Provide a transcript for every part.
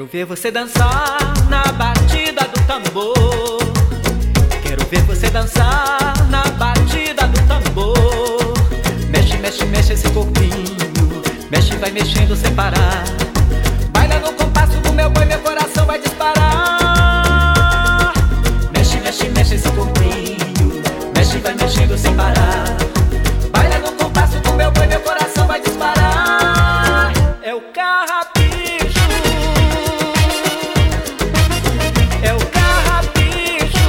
Quero ver você dançar na batida do tambor. Quero ver você dançar na batida do tambor. Mexe, mexe, mexe esse corpinho. Mexe, vai mexendo sem parar. Baila no compasso do meu boi, meu coração vai disparar. Mexe, mexe, mexe esse corpinho. Mexe, vai mexendo sem parar. Baila no compasso do meu boi, meu coração vai disparar. É o carrapicho. É o carrapicho.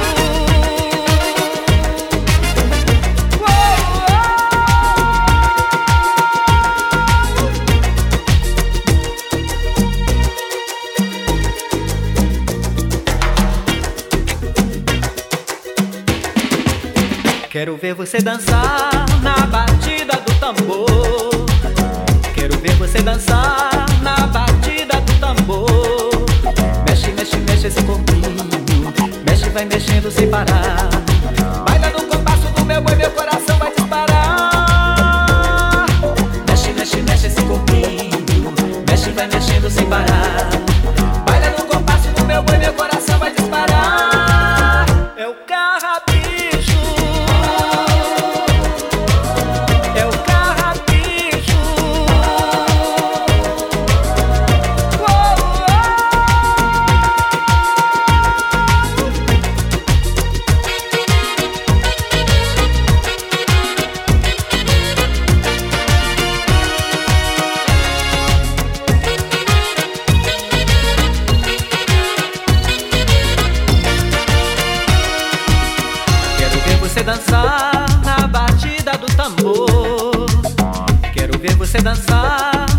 Quero ver você dançar na batida do tambor. Quero ver você dançar na batida do tambor. Mexe, mexe, mexe esse corpinho. Mexe, vai mexendo sem parar. Baila no compasso do meu boi, meu coração vai disparar. Mexe, mexe, mexe esse corpinho. Mexe, vai mexendo sem parar. Baila no compasso do meu boi, meu coração vai disparar. É o carrapicho. Você dançar na batida do tambor. Quero ver você dançar